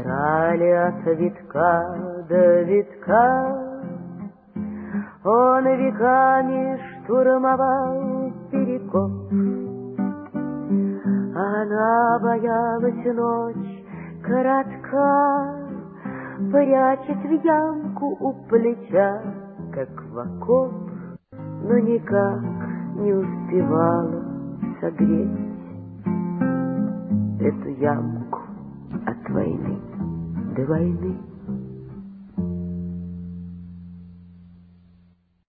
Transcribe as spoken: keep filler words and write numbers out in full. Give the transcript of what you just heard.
Бежали от витка до витка, он веками штурмовал Перекоп. Она боялась ночь коротка, прячась в ямку у плеча, как в окоп, но никак не успевала согреть эту ямку от войны до войны.